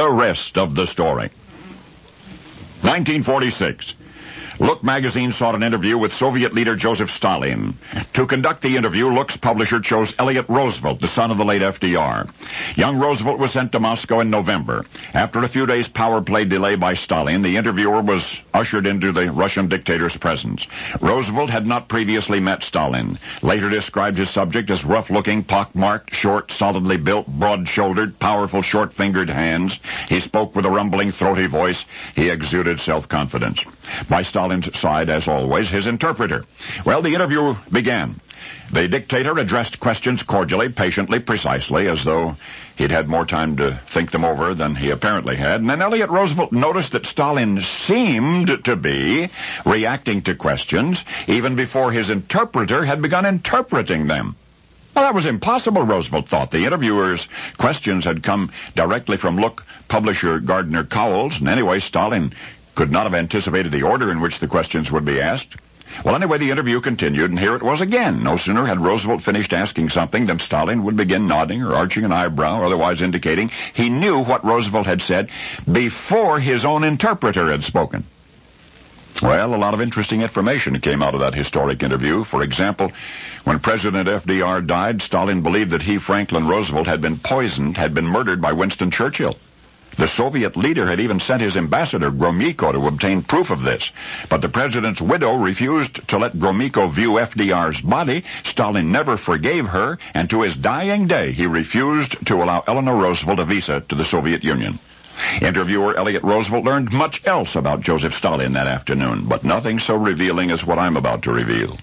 The rest of the story. 1946. Look magazine sought an interview with Soviet leader Joseph Stalin. To conduct the interview, Look's publisher chose Elliot Roosevelt, the son of the late FDR. Young Roosevelt was sent to Moscow in November. After a few days' power play delay by Stalin, the interviewer was ushered into the Russian dictator's presence. Roosevelt had not previously met Stalin. Later described his subject as rough-looking, pock-marked, short, solidly built, broad-shouldered, powerful, short-fingered hands. He spoke with a rumbling, throaty voice. He exuded self-confidence. By Stalin's side, as always, his interpreter. Well, the interview began. The dictator addressed questions cordially, patiently, precisely, as though he'd had more time to think them over than he apparently had. And then Elliot Roosevelt noticed that Stalin seemed to be reacting to questions even before his interpreter had begun interpreting them. Well, that was impossible, Roosevelt thought. The interviewer's questions had come directly from Look publisher Gardner Cowles, and anyway, Stalin could not have anticipated the order in which the questions would be asked. Well, anyway, the interview continued, and here it was again. No sooner had Roosevelt finished asking something than Stalin would begin nodding or arching an eyebrow, or otherwise indicating he knew what Roosevelt had said before his own interpreter had spoken. Well, a lot of interesting information came out of that historic interview. For example, when President FDR died, Stalin believed that he, Franklin Roosevelt, had been poisoned, had been murdered by Winston Churchill. The Soviet leader had even sent his ambassador, Gromyko, to obtain proof of this. But the president's widow refused to let Gromyko view FDR's body. Stalin never forgave her, and to his dying day, he refused to allow Eleanor Roosevelt a visa to the Soviet Union. Interviewer Elliot Roosevelt learned much else about Joseph Stalin that afternoon, but nothing so revealing as what I'm about to reveal.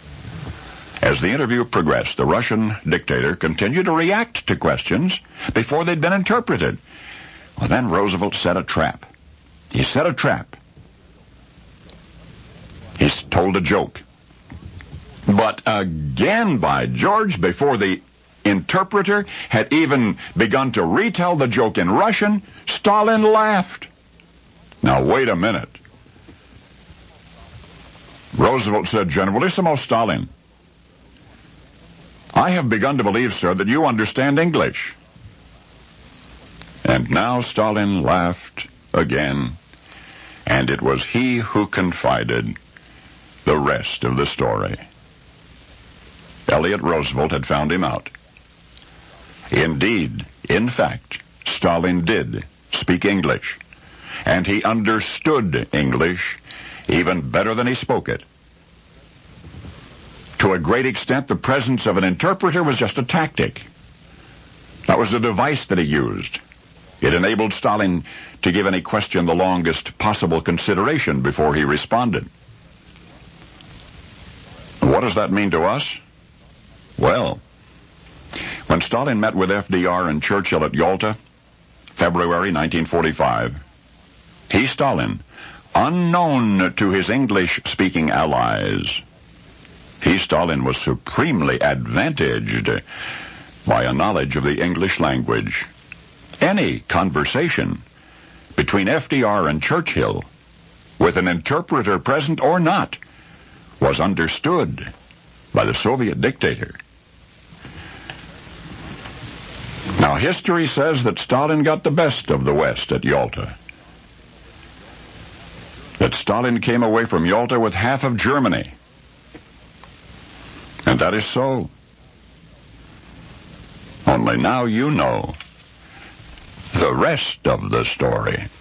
As the interview progressed, the Russian dictator continued to react to questions before they'd been interpreted. Well, then Roosevelt set a trap. He set a trap. He told a joke. But again, by George, before the interpreter had even begun to retell the joke in Russian, Stalin laughed. Now, wait a minute. Roosevelt said, "Generalissimo Stalin, I have begun to believe, sir, that you understand English." And now Stalin laughed again, and it was he who confided the rest of the story. Elliot Roosevelt had found him out. Indeed, in fact, Stalin did speak English, and he understood English even better than he spoke it. To a great extent, the presence of an interpreter was just a tactic. That was the device that he used. It enabled Stalin to give any question the longest possible consideration before he responded. What does that mean to us? Well, when Stalin met with FDR and Churchill at Yalta, February 1945, he, Stalin, unknown to his English-speaking allies, he, Stalin, was supremely advantaged by a knowledge of the English language. Any conversation between FDR and Churchill, with an interpreter present or not, was understood by the Soviet dictator. Now, history says that Stalin got the best of the West at Yalta. That Stalin came away from Yalta with half of Germany. And that is so. Only now you know the rest of the story.